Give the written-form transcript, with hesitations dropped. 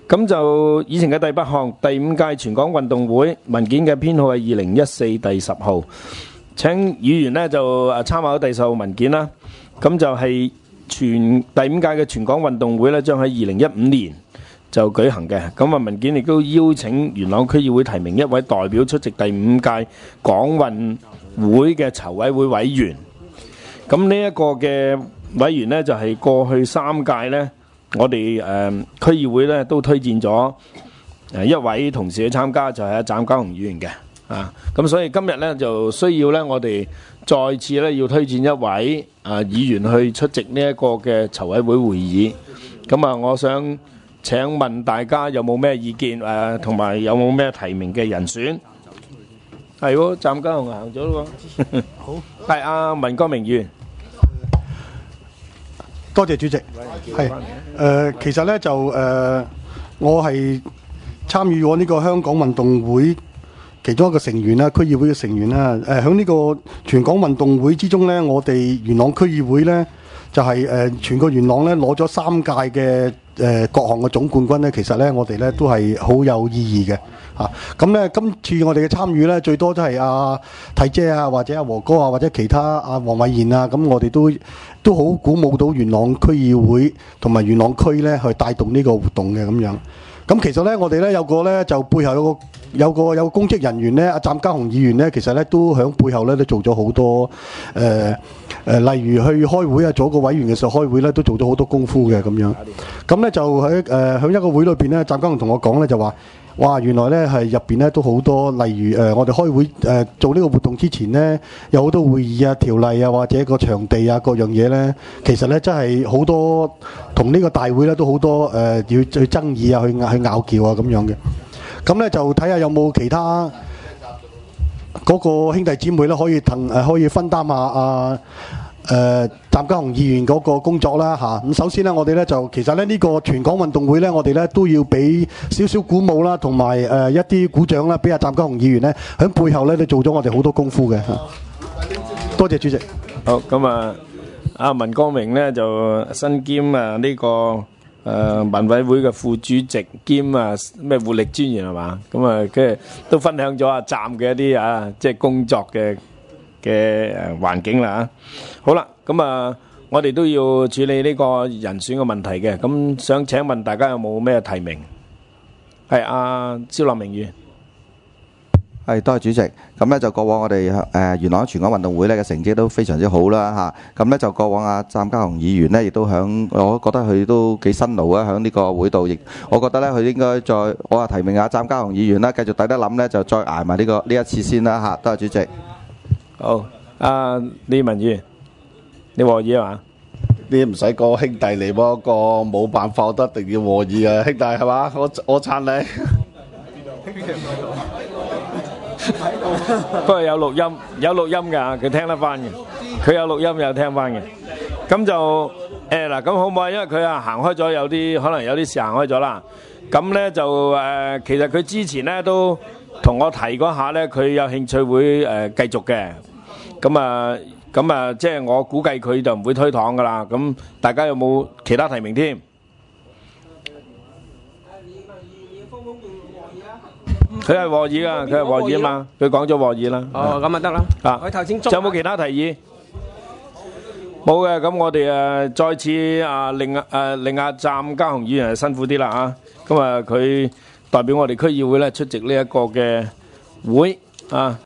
咁就議程嘅第8項，第5屆全港運動會文件嘅編號係2014第10號。請議員呢就參考第10號文件啦。咁就係第5屆嘅全港運動會呢，將喺2015年就舉行嘅。咁啊，文件亦都邀請元朗區議會提名一位代表出席第5屆港運會嘅籌委會委員。咁呢一個嘅委員呢，就係過去3屆呢，我哋區議會呢都推薦咗一位同事去參加，就係阿湛家雄議員嘅。咁所以今日呢，就需要呢，我哋再次呢要推薦一位議員去出席呢一個嘅籌委會會議。咁我想請問大家有冇咩意見同埋有冇咩提名嘅人選？係喎，湛家雄行咗咯喎。好，係阿文光明議員。 多謝主席。係其實呢，就我係參與過呢個香港運動會其中一個成員啦，區議會嘅成員啦。喺呢個全港運動會之中呢，我哋元朗區議會呢，就係全個元朗呢攞咗3屆嘅各項嘅總冠軍呢。其實呢，我哋呢都係好有意義嘅。咁呢，今次我哋嘅參與呢，最多都係阿娣姐啊，或者阿和哥啊，或者其他阿黃偉賢啊，咁我哋都好鼓舞到元朗區議會同埋元朗區呢去帶動呢個活動嘅咁樣。咁其實呢，我哋呢有個呢，就背後有個公職人員呢，阿湛家雄議員呢，其實呢都喺背後呢都做咗好多例如去開會啊，做一個委員嘅時候開會呢，都做咗好多功夫嘅咁樣。咁呢，就喺一個會裏邊呢，湛家雄同我講呢，就話。哇！原來咧係入邊咧都好多，例如我哋開會做呢個活動之前呢，有好多會議啊、條例啊，或者個場地啊各樣嘢呢，其實呢，真係好多同呢個大會呢都好多要去爭議啊、去拗撬啊咁樣嘅。咁呢，就睇下有冇其他嗰個兄弟姊妹呢可以分擔下湛家雄議員嗰個工作啦嚇。咁首先呢，我哋呢就其實呢呢個全港運動會呢，我哋呢都要俾少少鼓舞啦，同埋一啲鼓掌啦，俾阿湛家雄議員呢喺背後呢都做咗我哋好多功夫嘅。多謝主席。 好，咁阿文光明呢就身兼呢個民委會嘅副主席兼咩活力專員係嘛？咁跟住都分享咗阿湛嘅一啲即係工作嘅環境啦。好啦，咁我哋都要處理呢個人選嘅問題嘅。咁想請問大家有冇咩提名？係阿蕭立明議員。 係，多謝主席。咁咧就過往我哋元朗全港運動會咧嘅成績都非常之好啦嚇。咁咧就過往阿湛家雄議員咧亦都響，我覺得佢都幾辛勞啊，響呢個會度，亦我覺得咧佢應該我話提名阿湛家雄議員啦，繼續抵得諗咧就再捱埋呢一次先啦嚇。多謝主席。 好，李文議員，你和議啊嘛？ 你唔使個兄弟嚟喎，個冇辦法，我都一定要和議啊，兄弟係嘛？我撐你。 不過有錄音㗎，佢聽得翻嘅。佢有錄音有聽翻嘅。咁就嗱，咁好唔好？因為佢行開咗，可能有啲事行開咗啦。咁咧就其實佢之前咧都同我提嗰下咧，佢有興趣會繼續嘅。咁即係我估計佢就唔會推搪噶啦。咁大家有冇其他提名添？佢係和議噶，佢係和議啊嘛，佢講咗和議啦。 哦，咁啊得啦。佢頭先仲有冇其他提議？冇嘅，咁我哋再次令阿湛家雄議員辛苦啲啦嚇。咁佢代表我哋區議會咧出席呢一個嘅會啊。